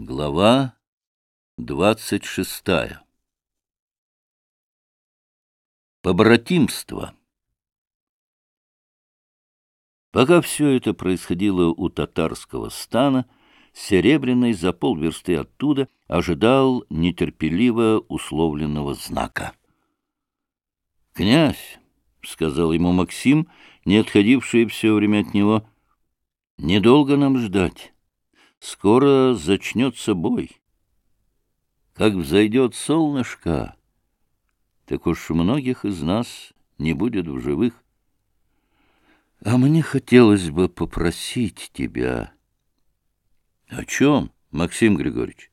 Глава 26. Побратимство. Пока все это происходило у татарского стана, Серебряный за полверсты оттуда ожидал нетерпеливо условленного знака. «Князь», — сказал ему Максим, не отходивший все время от него, — «недолго нам ждать. Скоро зачнется бой. Как взойдет солнышко, так уж многих из нас не будет в живых. А мне хотелось бы попросить тебя». «О чем, Максим Григорьевич?»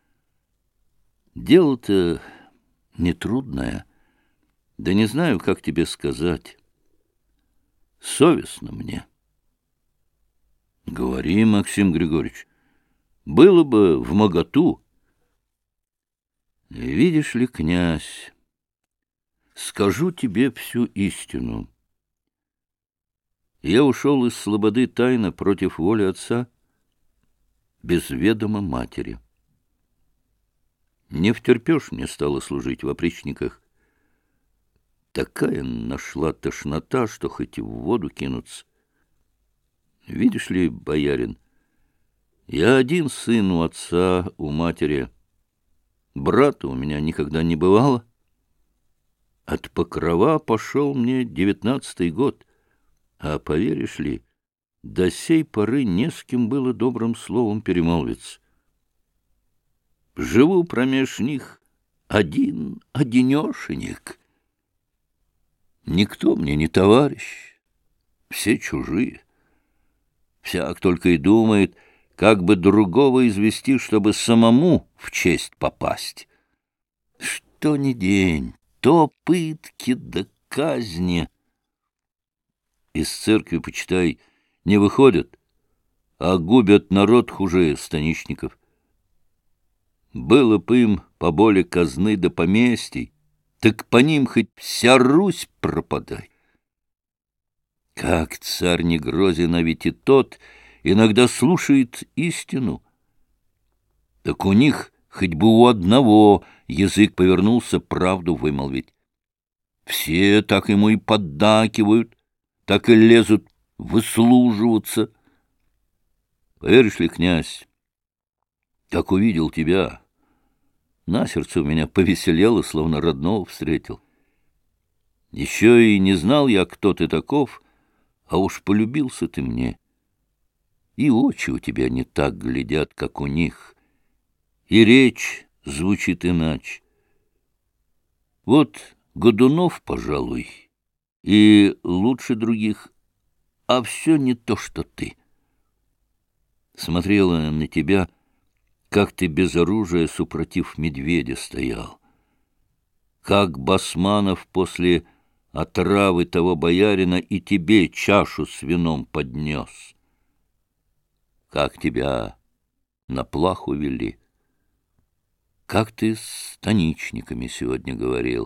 «Дело-то нетрудное, да не знаю, как тебе сказать. Совестно мне». «Говори, Максим Григорьевич, было бы вмоготу». «Видишь ли, князь, скажу тебе всю истину. Я ушел из слободы тайно против воли отца, без ведома матери. Не втерпешь мне стало служить в опричниках. Такая нашла тошнота, что хоть и в воду кинуться. Видишь ли, боярин, я один сын у отца, у матери. Брата у меня никогда не бывало. От Покрова пошел мне 19-й год, а, поверишь ли, до сей поры не с кем было добрым словом перемолвиться. Живу промеж них одинешенек. Никто мне не товарищ, все чужие. Всяк только и думает, как бы другого извести, чтобы самому в честь попасть. Что ни день, то пытки да казни. Из церкви, почитай, не выходят, а губят народ хуже станичников. Было бы им поболе казны да поместий, так по ним хоть вся Русь пропадай. Как царь не грозен, а ведь и тот иногда слушает истину. Так у них хоть бы у одного язык повернулся правду вымолвить. Все так ему и поддакивают, так и лезут выслуживаться. Поверишь ли, князь, как увидел тебя, на сердце у меня повеселело, словно родного встретил. Еще и не знал я, кто ты таков, а уж полюбился ты мне. И очи у тебя не так глядят, как у них, и речь звучит иначе. Вот Годунов, пожалуй, и лучше других, а все не то, что ты. Смотрела на тебя, как ты без оружия супротив медведя стоял, как Басманов после отравы того боярина и тебе чашу с вином поднес, как тебя на плаху вели, как ты с станичниками сегодня говорил.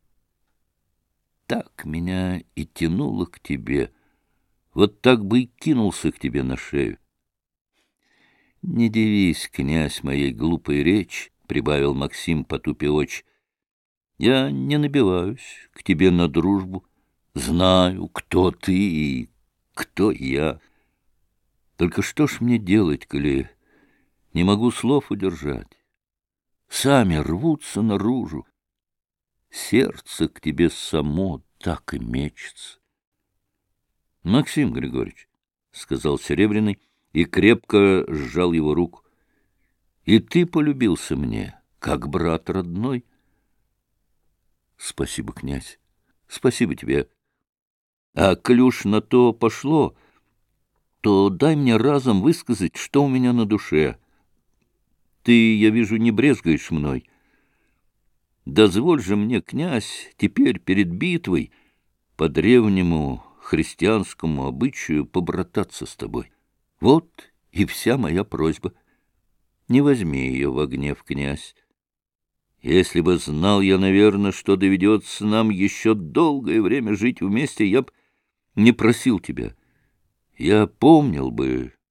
Так меня и тянуло к тебе, вот так бы и кинулся к тебе на шею. Не дивись, князь, моей глупой речи, — прибавил Максим, потупя очи. Я не набиваюсь к тебе на дружбу, знаю, кто ты и кто я. Только что ж мне делать, коли не могу слов удержать? Сами рвутся наружу. Сердце к тебе само так и мечется. — Максим Григорьевич, — сказал Серебряный и крепко сжал его руку, — и ты полюбился мне, как брат родной. — Спасибо, князь, спасибо тебе. А клюш на то пошло, то дай мне разом высказать, что у меня на душе. Ты, я вижу, не брезгаешь мной. Дозволь же мне, князь, теперь перед битвой по древнему христианскому обычаю побрататься с тобой. Вот и вся моя просьба. Не возьми ее во гнев, князь. Если бы знал я, наверное, что доведется нам еще долгое время жить вместе, я б не просил тебя. Я помнил бы,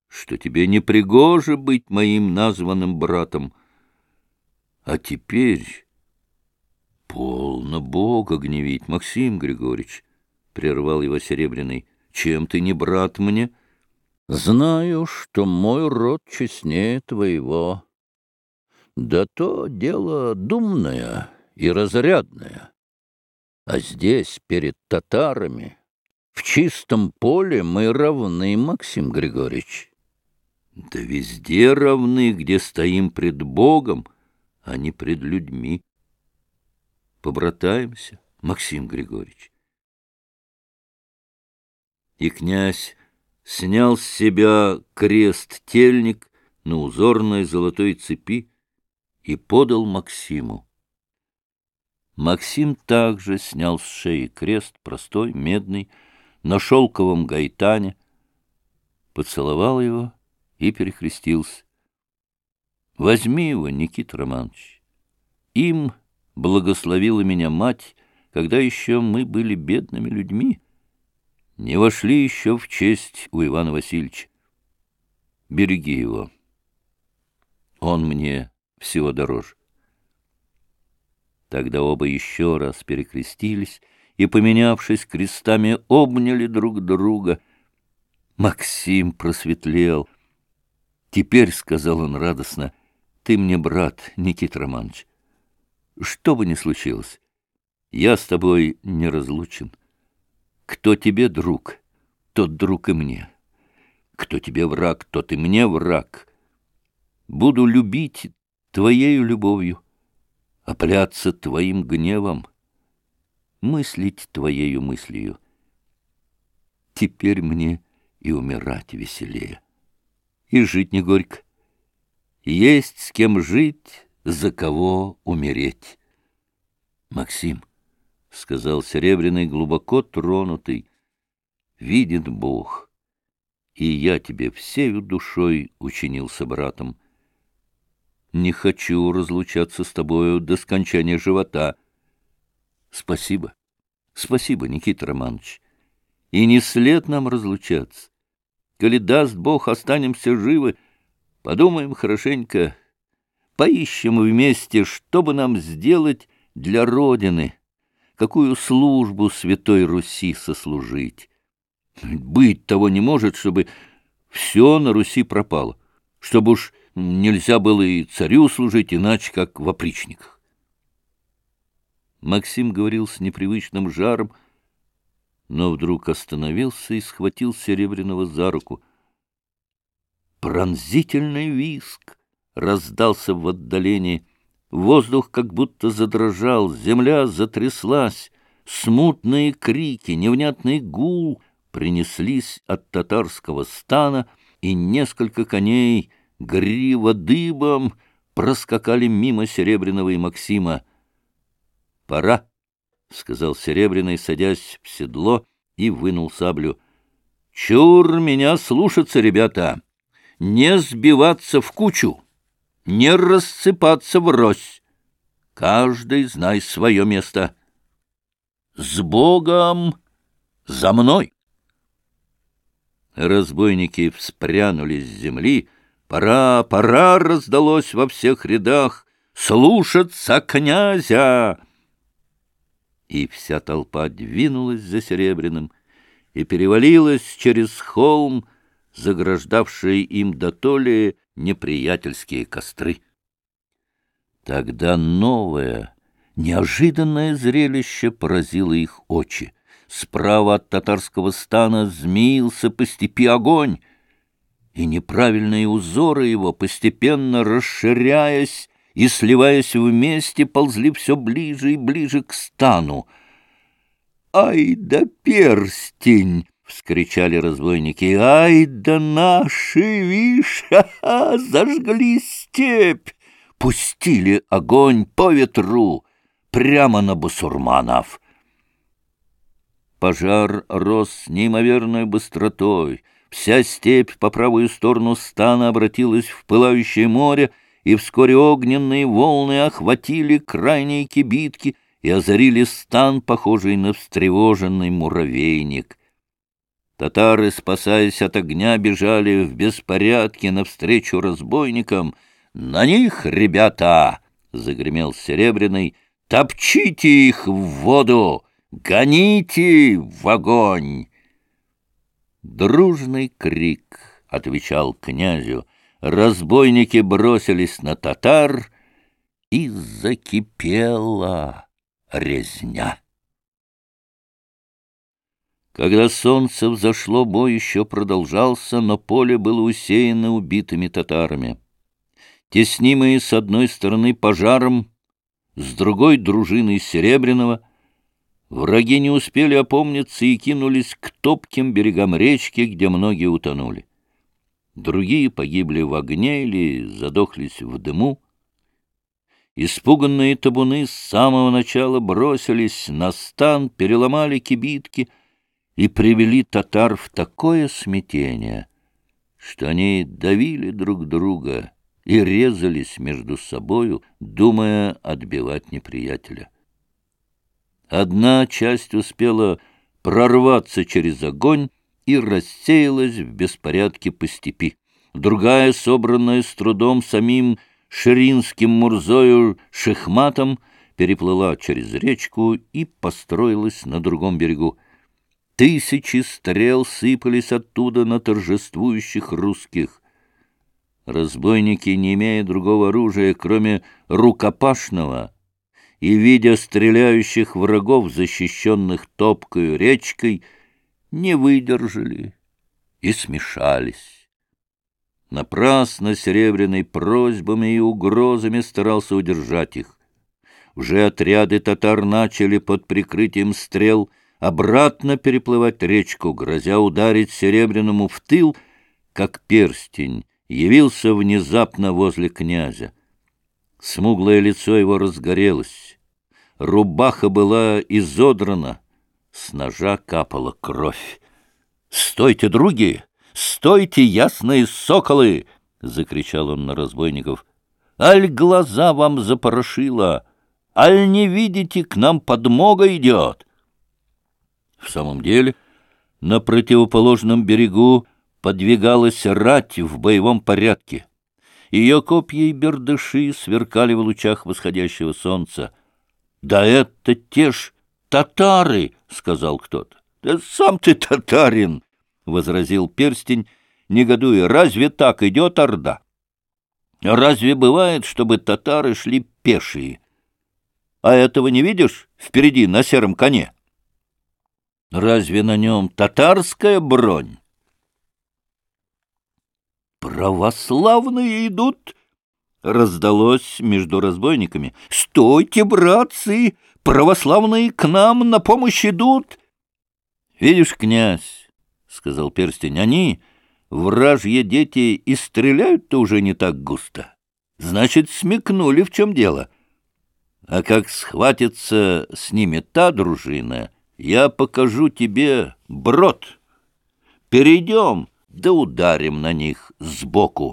что тебе не пригоже быть моим названным братом. А теперь полно Бога гневить, Максим Григорьевич, — прервал его Серебряный. — Чем ты не брат мне? — Знаю, что мой род честнее твоего. Да то дело думное и разрядное. А здесь, перед татарами, в чистом поле мы равны, Максим Григорьевич. Да везде равны, где стоим пред Богом, а не пред людьми. Побратаемся, Максим Григорьевич. И князь снял с себя крест-тельник на узорной золотой цепи и подал Максиму. Максим также снял с шеи крест, простой, медный, на шелковом гайтане, поцеловал его и перекрестился. Возьми его, Никита Романович. Им благословила меня мать, когда еще мы были бедными людьми, не вошли еще в честь у Ивана Васильевича. Береги его. Он мне всего дороже. Тогда оба еще раз перекрестились и, поменявшись крестами, обняли друг друга. Максим просветлел. «Теперь, — сказал он радостно, — ты мне брат, Никита Романович. Что бы ни случилось, я с тобой не разлучен. Кто тебе друг, тот друг и мне. Кто тебе враг, тот и мне враг. Буду любить твоею любовью, опаляться твоим гневом, мыслить твоею мыслью. Теперь мне и умирать веселее, и жить не горько. Есть с кем жить, за кого умереть. Максим, — сказал Серебряный, глубоко тронутый, — видит Бог, и я тебе всею душой учинился братом. Не хочу разлучаться с тобою до скончания живота. Спасибо, спасибо, Никита Романович. И не след нам разлучаться. Коли даст Бог, останемся живы, подумаем хорошенько, поищем вместе, что бы нам сделать для Родины, какую службу Святой Руси сослужить. Быть того не может, чтобы все на Руси пропало, чтобы уж нельзя было и царю служить иначе, как в опричниках. Максим говорил с непривычным жаром, но вдруг остановился и схватил Серебряного за руку. Пронзительный визг раздался в отдалении. Воздух как будто задрожал, земля затряслась. Смутные крики, невнятный гул принеслись от татарского стана, и несколько коней, грива дыбом, проскакали мимо Серебряного и Максима. «Пора», — сказал Серебряный, садясь в седло, и вынул саблю. «Чур меня слушаться, ребята! Не сбиваться в кучу, не рассыпаться врозь. Каждый знай свое место. С Богом! За мной!» Разбойники вспрянули с земли. «Пора, пора!» — раздалось во всех рядах. «Слушаться князя!» И вся толпа двинулась за Серебряным и перевалилась через холм, заграждавшие им дотоле неприятельские костры. Тогда новое, неожиданное зрелище поразило их очи. Справа от татарского стана змеился по степи огонь, и неправильные узоры его, постепенно расширяясь и сливаясь вместе, ползли все ближе и ближе к стану. «Ай да перстень!» — вскричали разбойники. «Ай да наши, вишь, зажгли степь! Пустили огонь по ветру прямо на басурманов!» Пожар рос с неимоверной быстротой. Вся степь по правую сторону стана обратилась в пылающее море, и вскоре огненные волны охватили крайние кибитки и озарили стан, похожий на встревоженный муравейник. Татары, спасаясь от огня, бежали в беспорядке навстречу разбойникам. «На них, ребята!» — загремел Серебряный. «Топчите их в воду! Гоните в огонь!» Дружный крик отвечал князю. Разбойники бросились на татар, и закипела резня. Когда солнце взошло, бой еще продолжался, но поле было усеяно убитыми татарами. Теснимые с одной стороны пожаром, с другой — дружиной Серебряного, враги не успели опомниться и кинулись к топким берегам речки, где многие утонули. Другие погибли в огне или задохлись в дыму. Испуганные табуны с самого начала бросились на стан, переломали кибитки и привели татар в такое смятение, что они давили друг друга и резались между собою, думая отбивать неприятеля. Одна часть успела прорваться через огонь и рассеялась в беспорядке по степи. Другая, собранная с трудом самим ширинским Мурзою Шихматом, переплыла через речку и построилась на другом берегу. Тысячи стрел сыпались оттуда на торжествующих русских. Разбойники, не имея другого оружия, кроме рукопашного, и, видя стреляющих врагов, защищенных топкою речкой, не выдержали и смешались. Напрасно Серебряный просьбами и угрозами старался удержать их. Уже отряды татар начали под прикрытием стрел обратно переплывать речку, грозя ударить Серебряному в тыл, как Перстень явился внезапно возле князя. Смуглое лицо его разгорелось, рубаха была изодрана, с ножа капала кровь. «Стойте, други! Стойте, ясные соколы!» — закричал он на разбойников. «Аль глаза вам запорошило! Аль не видите, к нам подмога идет!» В самом деле, на противоположном берегу подвигалась рать в боевом порядке. Ее копья и бердыши сверкали в лучах восходящего солнца. «Да это те ж татары!» — сказал кто-то. «Да сам ты татарин!» — возразил Перстень, негодуя. «Разве так идет орда? Разве бывает, чтобы татары шли пешие? А этого не видишь впереди на сером коне? Разве на нем татарская бронь?» «Православные идут!» — раздалось между разбойниками. «Стойте, братцы! Православные к нам на помощь идут!» «Видишь, князь, — сказал Перстень, — они, вражьи дети, и стреляют-то уже не так густо. Значит, смекнули, в чем дело. А как схватится с ними та дружина, я покажу тебе брод. Перейдем, да ударим на них сбоку».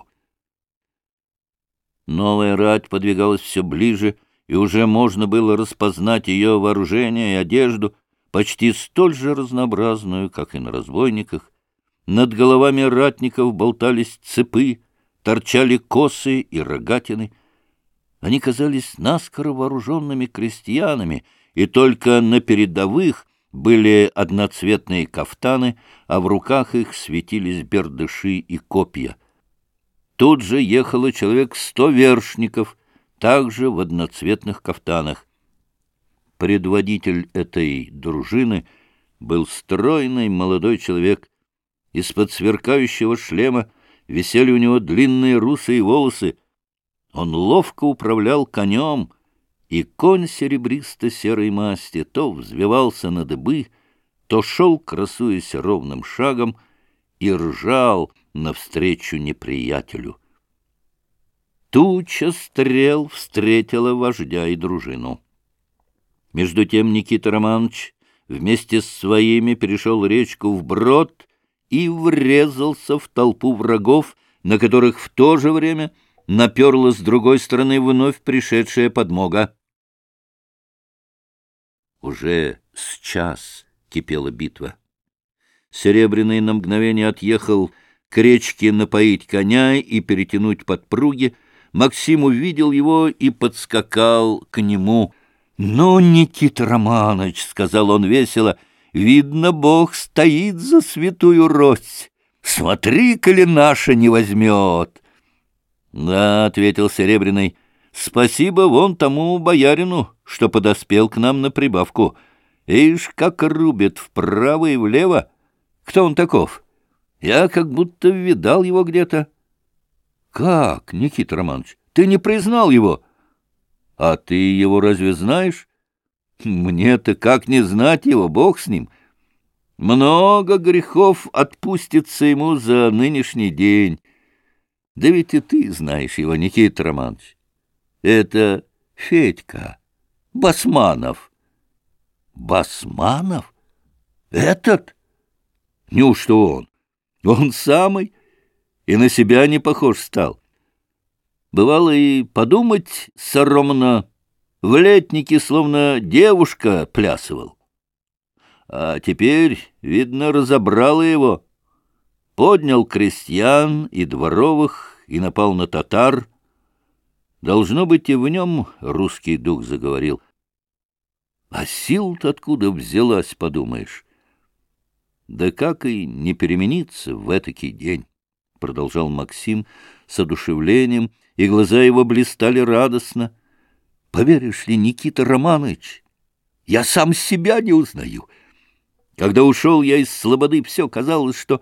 Новая рать подвигалась все ближе, и уже можно было распознать ее вооружение и одежду, почти столь же разнообразную, как и на разбойниках. Над головами ратников болтались цепы, торчали косы и рогатины. Они казались наскоро вооруженными крестьянами, и только на передовых были одноцветные кафтаны, а в руках их светились бердыши и копья. Тут же ехало человек 100 вершников, также в одноцветных кафтанах. Предводитель этой дружины был стройный молодой человек. Из-под сверкающего шлема висели у него длинные русые волосы. Он ловко управлял конем, и конь серебристо-серой масти то взвивался на дыбы, то шел, красуясь ровным шагом, и ржал навстречу неприятелю. Туча стрел встретила вождя и дружину. Между тем Никита Романович вместе с своими перешел речку вброд и врезался в толпу врагов, на которых в то же время наперла с другой стороны вновь пришедшая подмога. Уже с час кипела битва. Серебряный на мгновение отъехал к речке напоить коня и перетянуть подпруги. Максим увидел его и подскакал к нему. — Ну, Никита Романович, — сказал он весело, — видно, Бог стоит за святую Рось. Смотри, коли наша не возьмет. — Да, — ответил Серебряный, — спасибо вон тому боярину, что подоспел к нам на прибавку. Ишь, как рубит вправо и влево. Кто он таков? Я как будто видал его где-то. — Как, Никита Романович, ты не признал его? — А ты его разве знаешь? — Мне-то как не знать его, Бог с ним. Много грехов отпустится ему за нынешний день. Да ведь и ты знаешь его, Никита Романович. Это Федька Басманов. — Басманов? Этот? Неужто он? Он самый, и на себя не похож стал. Бывало и подумать соромно, в летнике словно девушка плясывал. А теперь, видно, разобрало его. Поднял крестьян и дворовых и напал на татар. Должно быть, и в нем русский дух заговорил. А сил-то откуда взялась, подумаешь? Да как и не перемениться в этакий день, — продолжал Максим с одушевлением, и глаза его блистали радостно. Поверишь ли, Никита Романович, я сам себя не узнаю. Когда ушел я из слободы, все казалось, что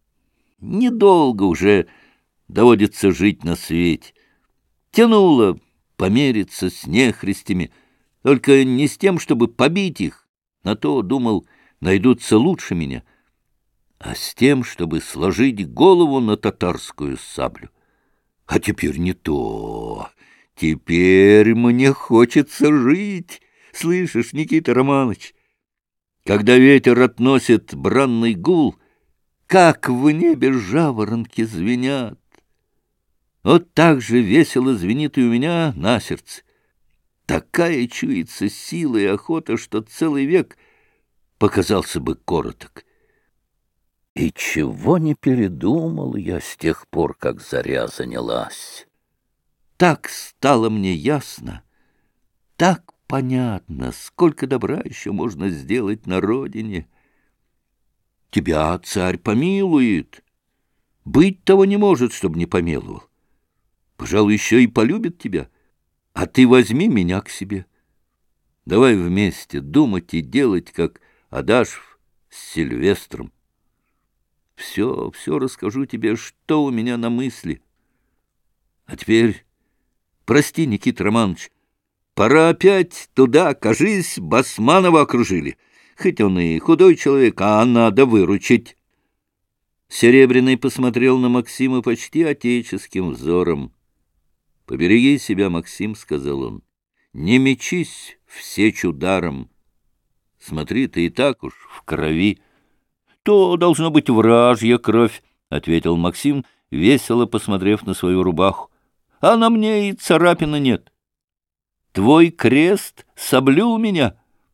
недолго уже доводится жить на свете. Тянуло помериться с нехристями, только не с тем, чтобы побить их, на то, думал, найдутся лучше меня, а с тем, чтобы сложить голову на татарскую саблю. А теперь не то. Теперь мне хочется жить. Слышишь, Никита Романович, когда ветер относит бранный гул, как в небе жаворонки звенят. Вот так же весело звенит и у меня на сердце. Такая чуется сила и охота, что целый век показался бы короток. И чего не передумал я с тех пор, как заря занялась. Так стало мне ясно, так понятно, сколько добра еще можно сделать на родине. Тебя царь помилует. Быть того не может, чтобы не помиловал. Пожалуй, еще и полюбит тебя. А ты возьми меня к себе. Давай вместе думать и делать, как Адашев с Сильвестром. Все расскажу тебе, что у меня на мысли. А теперь прости, Никита Романович, пора опять туда, кажись, Басманова окружили. Хоть он и худой человек, а надо выручить. Серебряный посмотрел на Максима почти отеческим взором. — Побереги себя, Максим, — сказал он, — не мечись в сечь ударом. Смотри, ты и так уж в крови. — То должно быть вражья кровь, — ответил Максим, весело посмотрев на свою рубаху. — А на мне и царапины нет. Твой крест соблюл меня.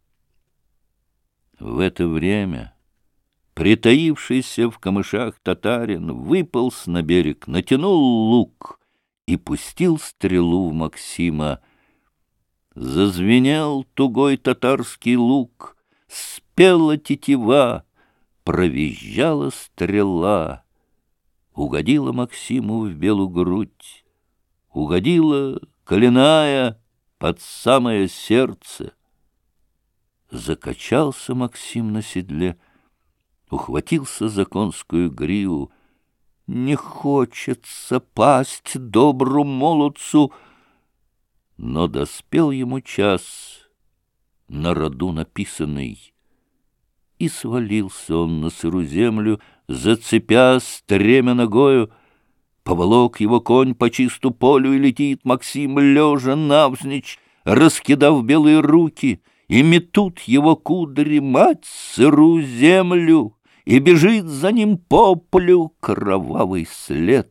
В это время притаившийся в камышах татарин выполз на берег, натянул лук и пустил стрелу в Максима. Зазвенел тугой татарский лук, спела тетива, провизжала стрела. Угодила Максиму в белую грудь, угодила коленная под самое сердце. Закачался Максим на седле, ухватился за конскую гриву. Не хочется пасть добру молодцу, но доспел ему час, на роду написанный, и свалился он на сырую землю, зацепя стремя ногою. Поволок его конь по чисту полю, и летит Максим, лежа навзничь, раскидав белые руки, и метут его кудри мать сырую землю, и бежит за ним по полю кровавый след.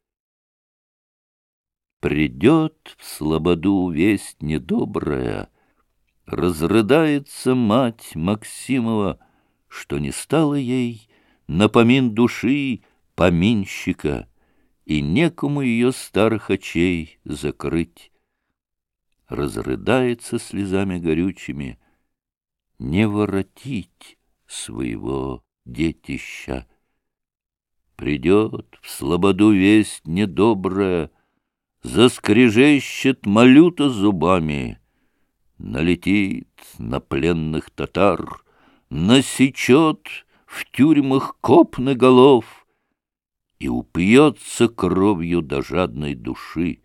Придет в слободу весть недобрая, разрыдается мать Максимова, что не стало ей напомин души поминщика, и некому ее старых очей закрыть. Разрыдается слезами горючими, не воротить своего детища. Придет в слободу весть недобрая, заскрежещет малюта зубами, налетит на пленных татар, насечет в тюрьмах копны голов и упьется кровью до жадной души.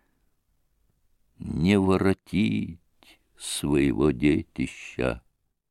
Не воротить своего детища.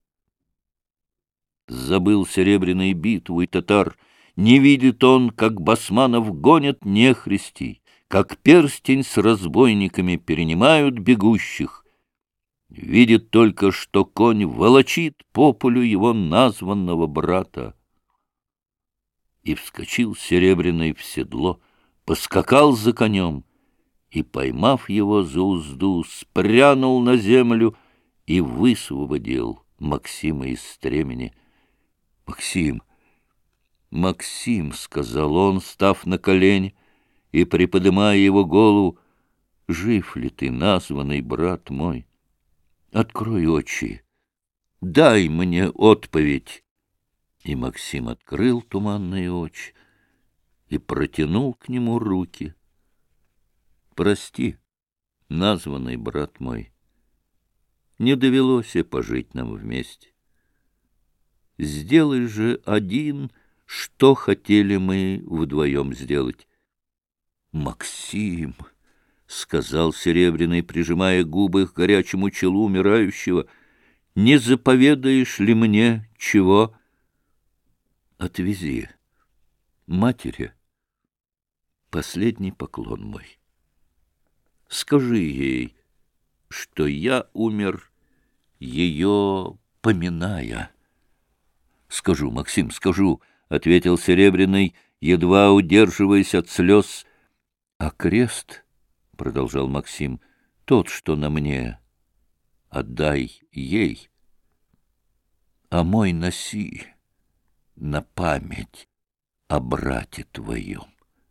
Забыл Серебряный битву и татар, не видит он, как басманов гонят нехристей, как перстень с разбойниками перенимают бегущих. Видит только, что конь волочит по полю его названного брата. И вскочил Серебряный в седло, поскакал за конем, и, поймав его за узду, спрянул на землю и высвободил Максима из стремени. «Максим, Максим!» — сказал он, став на колени и приподымая его голову. «Жив ли ты, названный брат мой? Открой очи, дай мне отповедь!» И Максим открыл туманные очи и протянул к нему руки. «Прости, названный брат мой, не довелось пожить нам вместе. Сделай же один, что хотели мы вдвоем сделать». «Максим!» — сказал Серебряный, прижимая губы к горячему челу умирающего, — «не заповедаешь ли мне чего? Отвези матери последний поклон мой. Скажи ей, что я умер, ее поминая». «Скажу, Максим, скажу», — ответил Серебряный, едва удерживаясь от слез. «А крест, — продолжал Максим, — тот, что на мне, отдай ей, а мой носи на память о брате твоем».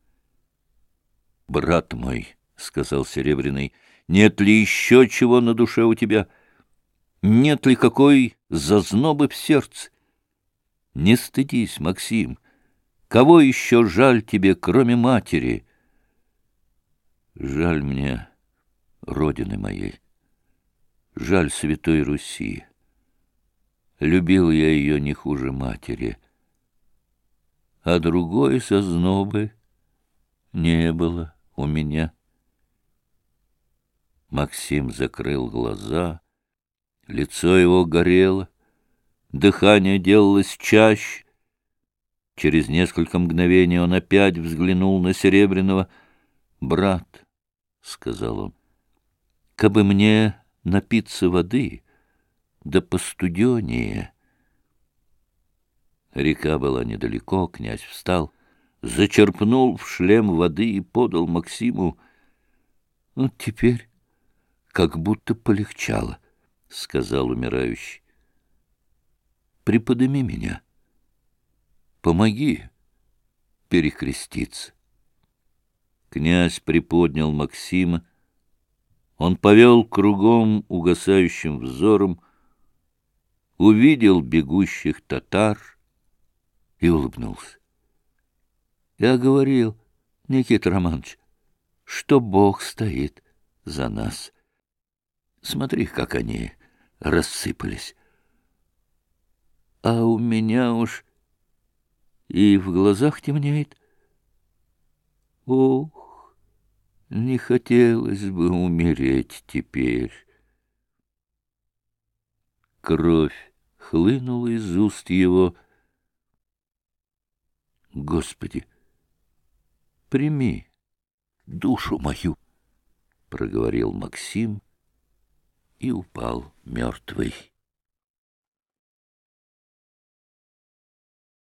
«Брат мой, — сказал Серебряный, — нет ли еще чего на душе у тебя? Нет ли какой зазнобы в сердце? Не стыдись, Максим, кого еще жаль тебе, кроме матери?» «Жаль мне родины моей, жаль Святой Руси. Любил я ее не хуже матери, а другой зазнобы не было у меня». Максим закрыл глаза, лицо его горело, дыхание делалось чаще. Через несколько мгновений он опять взглянул на Серебряного. «Брат, — сказал он, — кабы мне напиться воды, да постуденее». Река была недалеко, князь встал, зачерпнул в шлем воды и подал Максиму. «Вот теперь как будто полегчало, — сказал умирающий. Приподними меня, помоги перекреститься». Князь приподнял Максима, он повел кругом угасающим взором, увидел бегущих татар и улыбнулся. «Я говорил, Никита Романович, что Бог стоит за нас. Смотри, как они рассыпались. А у меня уж и в глазах темнеет. Ох, не хотелось бы умереть теперь». Кровь хлынула из уст его. «Господи, прими душу мою, — проговорил Максим и упал мертвый.